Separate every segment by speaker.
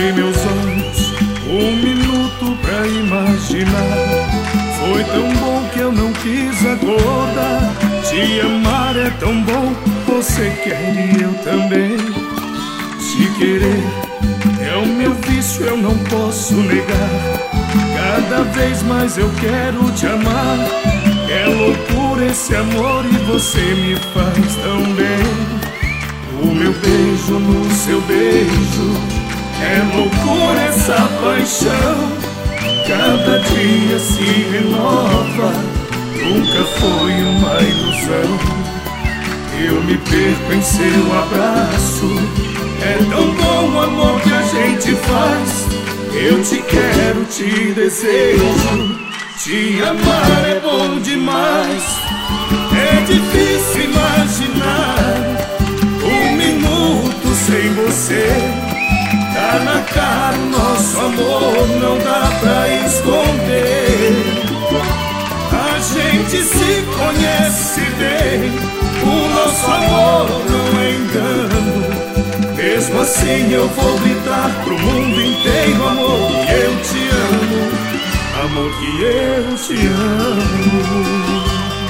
Speaker 1: Fechei meus olhos um minuto pra imaginar. Foi tão bom que eu não quis acordar. Te amar é tão bom, você quer e eu também. Te querer é o meu vício, eu não posso negar. Cada vez mais eu quero te amar. É loucura esse amor e você me faz tão bem. O meu beijo no seu beijo, é loucura essa paixão. Cada dia se renova, nunca foi uma ilusão. Eu me perco em seu abraço. É tão bom o amor que a gente faz. Eu te quero, te desejo. Te amar é bom demais. É difícil imaginar um minuto sem você. Tá na cara o nosso amor, não dá pra esconder. A gente se conhece bem, o nosso amor não é engano. Mesmo assim eu vou gritar pro mundo inteiro: amor, que eu te amo, amor, que eu te amo.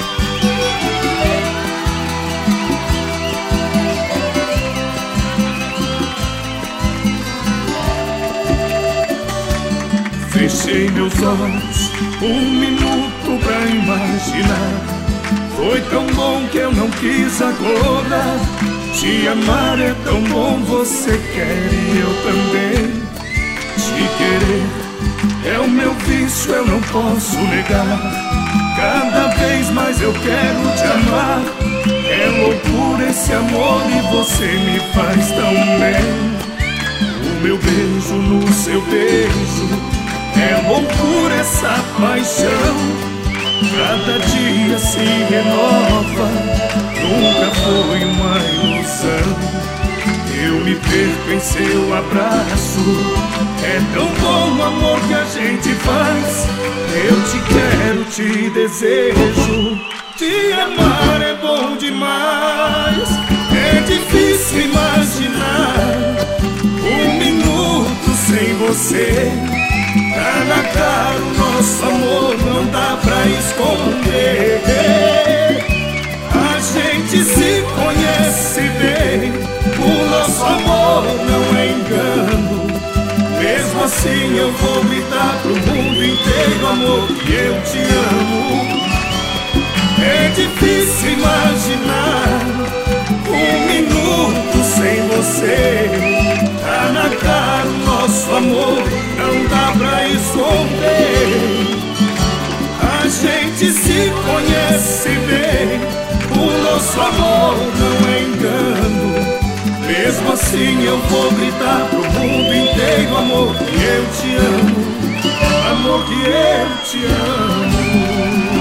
Speaker 1: Fechei meus olhos um minuto pra imaginar. Foi tão bom que eu não quis acordar. Te amar é tão bom, você quer e eu também. Te querer é o meu vício, eu não posso negar. Cada vez mais eu quero te amar. É loucura esse amor e você me faz tão bem. O meu beijo no seu beijo, é loucura essa paixão. Cada dia se renova, nunca foi uma ilusão. Eu me perco em seu abraço. É tão bom o amor que a gente faz. Eu te quero, te desejo. Te amar é bom demais. É difícil imaginar um minuto sem você. Tá na cara o nosso amor, não dá pra esconder. A gente se conhece bem, o nosso amor não é engano. Mesmo assim eu vou gritar pro mundo inteiro: amor, que eu te amo. É difícil imaginar um minuto sem você. Tá na cara o nosso amor, não dá pra esconder. A gente se conhece bem, o nosso amor não é engano. Mesmo assim eu vou gritar pro mundo inteiro: amor, que eu te amo, amor, que eu te amo.